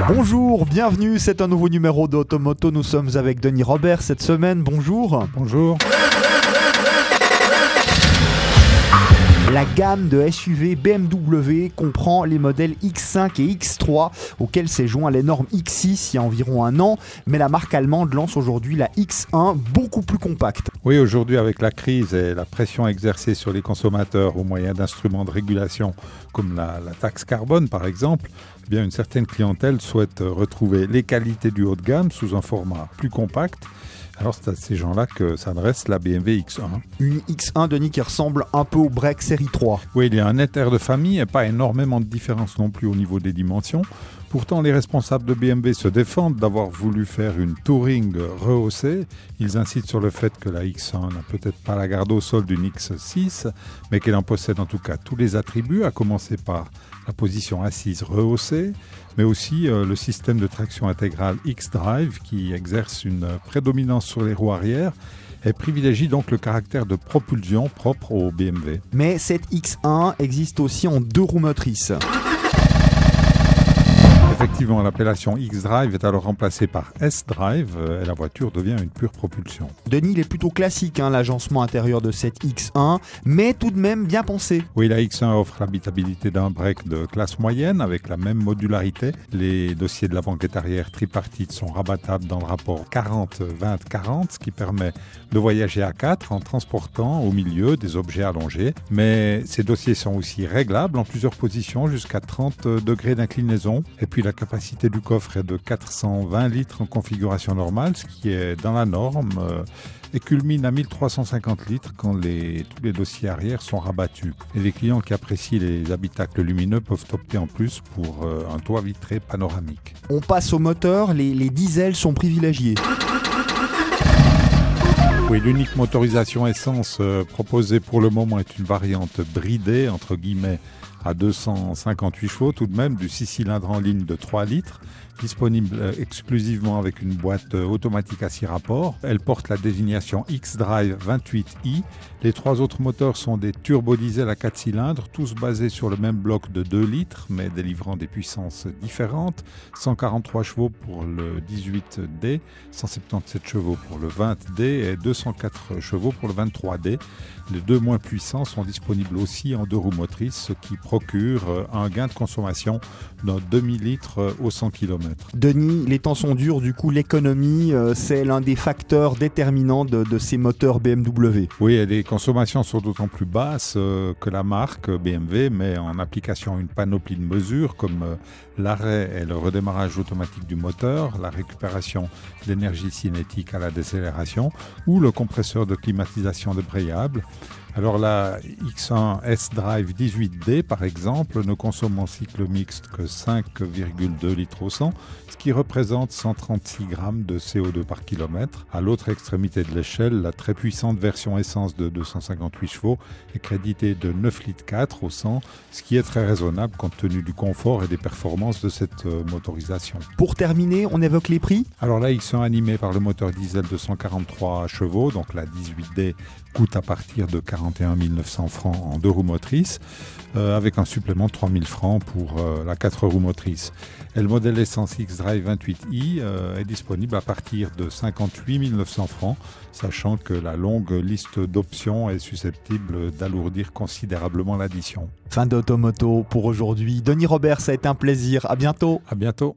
Bonjour, bienvenue, c'est un nouveau numéro d'Automoto. Nous sommes avec Denis Robert cette semaine. Bonjour. Bonjour. La gamme de SUV BMW comprend les modèles X5 et X3 auxquels s'est joint les normes X6 il y a environ un an, mais la marque allemande lance aujourd'hui la X1 beaucoup plus compacte. Oui, aujourd'hui avec la crise et la pression exercée sur les consommateurs au moyen d'instruments de régulation comme la taxe carbone par exemple, eh bien une certaine clientèle souhaite retrouver les qualités du haut de gamme sous un format plus compact. Alors c'est à ces gens-là que s'adresse la BMW X1. Une X1, Denis, qui ressemble un peu au break série 3. Oui, il y a un net air de famille et pas énormément de différence non plus au niveau des dimensions. Pourtant, les responsables de BMW se défendent d'avoir voulu faire une touring rehaussée. Ils incitent sur le fait que la X1 n'a peut-être pas la garde au sol d'une X6, mais qu'elle en possède en tout cas tous les attributs, à commencer par la position assise rehaussée, mais aussi le système de traction intégrale X-Drive qui exerce une prédominance sur les roues arrière et privilégie donc le caractère de propulsion propre au BMW. Mais cette X1 existe aussi en deux roues motrices. Effectivement, l'appellation X-Drive est alors remplacée par S-Drive et la voiture devient une pure propulsion. Denis, il est plutôt classique, l'agencement intérieur de cette X1, mais tout de même bien pensé. Oui, la X1 offre l'habitabilité d'un break de classe moyenne avec la même modularité. Les dossiers de la banquette arrière tripartite sont rabattables dans le rapport 40-20-40, ce qui permet de voyager à 4 en transportant au milieu des objets allongés. Mais ces dossiers sont aussi réglables en plusieurs positions jusqu'à 30 degrés d'inclinaison. Et puis la capacité du coffre est de 420 litres en configuration normale, ce qui est dans la norme, et culmine à 1350 litres quand tous les dossiers arrière sont rabattus. Et les clients qui apprécient les habitacles lumineux peuvent opter en plus pour un toit vitré panoramique. On passe au moteur, les diesels sont privilégiés. Oui, l'unique motorisation essence proposée pour le moment est une variante bridée, entre guillemets, à 258 chevaux, tout de même, du 6 cylindres en ligne de 3 litres, disponible exclusivement avec une boîte automatique à 6 rapports. Elle porte la désignation X-Drive 28i. Les trois autres moteurs sont des turbodiesels à 4 cylindres, tous basés sur le même bloc de 2 litres, mais délivrant des puissances différentes. 143 chevaux pour le 18D, 177 chevaux pour le 20D et 204 chevaux pour le 23D. Les deux moins puissants sont disponibles aussi en deux roues motrices, ce qui procure un gain de consommation d'un demi-litre au 100 km. Denis, les temps sont durs, du coup l'économie, c'est l'un des facteurs déterminants de ces moteurs BMW. Oui, et les consommations sont d'autant plus basses que la marque BMW met en application une panoplie de mesures comme l'arrêt et le redémarrage automatique du moteur, la récupération d'énergie cinétique à la décélération ou le compresseur de climatisation débrayable. Alors la X1 S-Drive 18D par exemple ne consomme en cycle mixte que 5,2 litres au 100, ce qui représente 136 grammes de CO2 par kilomètre. À l'autre extrémité de l'échelle, la très puissante version essence de 258 chevaux est créditée de 9 litres 4 au 100, ce qui est très raisonnable compte tenu du confort et des performances de cette motorisation. Pour terminer, on évoque les prix. Alors la X1 animée par le moteur diesel de 143 chevaux, donc la 18D coûte à partir de 41 900 francs en deux roues motrices, avec un supplément de 3 000 francs pour la 4 roues motrices. Et le modèle essence X-Drive 28i est disponible à partir de 58 900 francs, sachant que la longue liste d'options est susceptible d'alourdir considérablement l'addition. Fin d'Automoto pour aujourd'hui. Denis Robert, ça a été un plaisir. À bientôt. À bientôt.